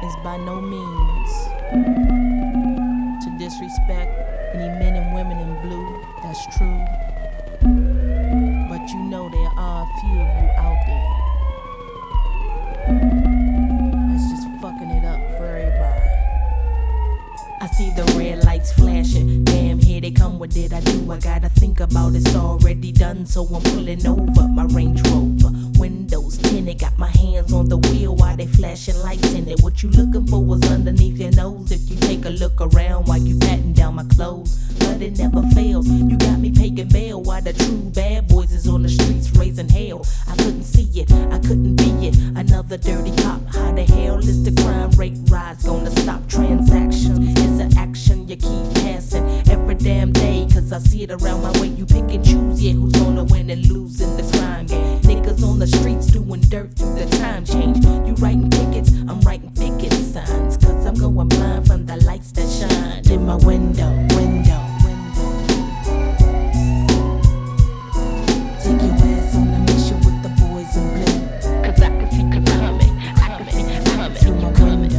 is by no means to disrespect any men and women in blue. That's true. But you know there are a few of you out there that's just fucking it up for everybody. I see the red lights flashing. Damn, here they come. What did I do? I gotta think about it. It's already done, so I'm pulling over my Range Rover. Windows tinted, got my hands on the wheel while they flashing lights in it. What you looking for was underneath your nose. If you take a look around while you patting down my clothes, but it never fails. You got me paying bail while the true bad boys is on the streets raising hell. I couldn't see it, I couldn't be it. Another dirty cop. How the hell is the crime rate rise gonna stop transactions? It's an action you keep passing every damn day, cause I see it around my way. You pick and choose, yeah, who's gonna win and lose in this crime game? Niggas on the streets doing dirt through the time change. You writing tickets, I'm writing picket signs, cause I'm going blind from the lights that shine in my window. Take your ass on a mission with the boys in blue, cause I can see you coming, I can see you coming through my window.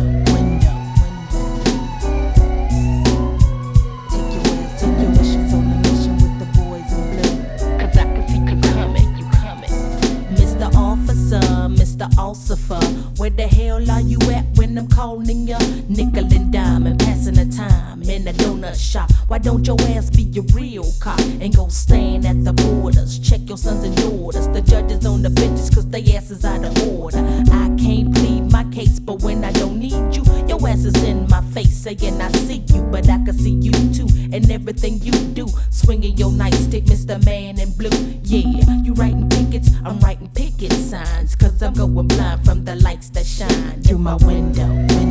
Take your ass on your missions on a mission with the boys in blue, cause I can see you coming, Mr. Officer, Mr. Ossifer, where the hell are you at when I'm calling ya? Nickel and dime and passing the time in a donut shop. Why don't your ass be a real cop and go stand at the borders? Check your sons and daughters, the judges on the benches, cause they asses out of order. I can't plead my case, but when I don't need you, your ass is in my face saying I see you, but I can see you too, and everything you do. Swinging your nightstick, Mr. Man in Blue. Yeah, you writing tickets, I'm writing picket signs, cause I'm going blind from the lights that shine through my window.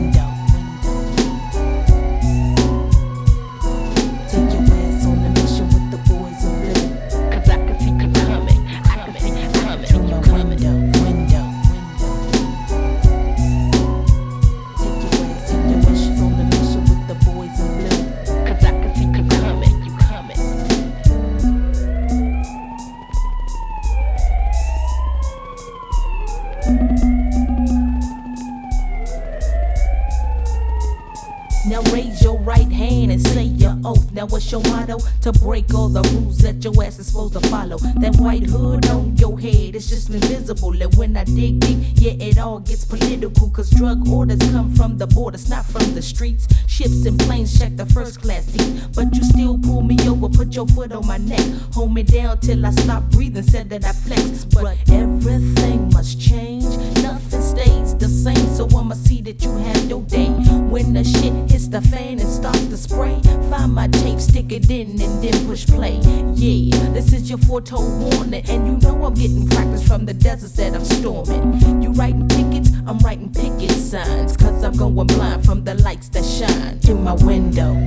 Take your ass on a mission with the boys in blue, cause I can see you coming, I can see you coming through my window. Take your ass on your mission on a mission with the boys in blue, cause I can see you coming, Now raise your right hand and say your oath. Now what's your motto? To break all the rules that your ass is supposed to follow. That white hood on your head is just invisible. And when I dig deep, yeah, it all gets political, cause drug orders come from the borders, not from the streets. Ships and planes check the first class seat, but you still pull me over, put your foot on my neck, hold me down till I stop breathing, said that I flex. But everything must change, nothing stays the same, so I'ma see that you have your day. When the shit hits the fan and starts to spray, find my tape, stick it in, and then push play. Yeah, this is your foretold warning, and you know I'm getting practice from the deserts that I'm storming. You writing tickets, I'm writing picket signs, cause I'm going blind from the lights that shine through my window.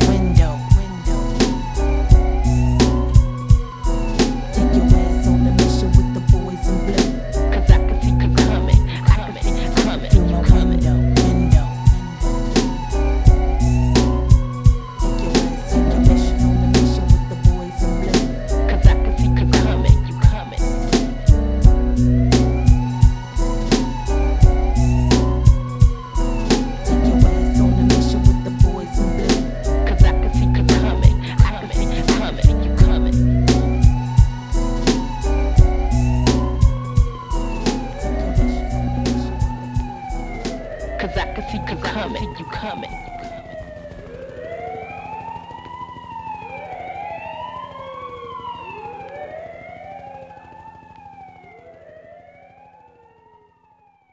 Take your ass on a mission with the boys in blue, cause I can see you coming, I can see you coming through my window. Take your ass on a mission with the boys in blue, cause I can see you coming, Take your ass on a mission with the boys in blue, cause I can see you coming, I can see you coming, Cause I can see you coming,